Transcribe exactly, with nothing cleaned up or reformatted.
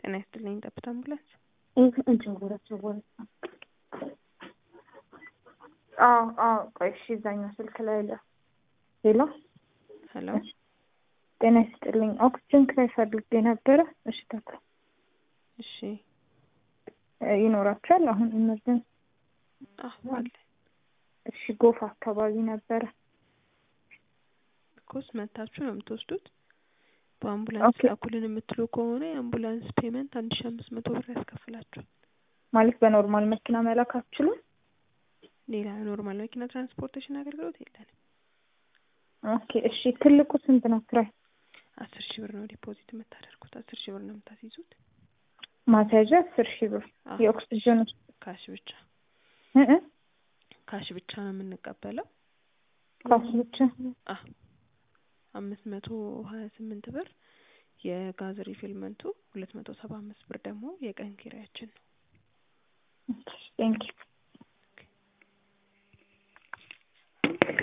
ጤና ይስጥልኝ ጠብታ አምቡላንስ። እህ እንጀወራ ጀወራ አዎ አዎ ቆይ እሺ እዛኛው ስልክ ላይ አለ። ሄሎ ሄሎ ጤና ይስጥልኝ ኦክሲጅን ክራይ ፈልጌ ነበረ። እሺ ታታ እሺ ይኖራችኋል አሁን ኢመርጀንሲ? አዎ አለ። እሺ ጎፋ አካባቢ ነበረ። ኮስ መታችሁ ነው የምትወስዱት? በአምቡላንስ ላኩልን የምትሉ ከሆነ የአምቡላንስ ፔመንት አንድ ሺህ አምስት መቶ ብር ያስከፍላችኋል። ማለት በኖርማል መኪና መላክ አትችሉም? ሌላ ኖርማል መኪና ትራንስፖርቴሽን አገልግሎት የለንም። ኦኬ እሺ ትልቁ ስንት ነው ክራይ? አስር ሺህ ብር ነው ዲፖዚት የምታደርጉት። አስር ሺህ ብር ነው የምታስይዙት። ማስያዣ አስር ሺህ ብር የኦክሲጅን ካሽ ብቻ እ እ ካሽ ብቻ ነው የምንቀበለው። ካሽ ብቻ አዎ አምስት መቶ ሀያ ስምንት ብር የጋዝ ሪፊልመንቱ ሁለት መቶ ሰባ አምስት ብር ደግሞ የቀን ኪራያችን ነው። ቴንክ ዩ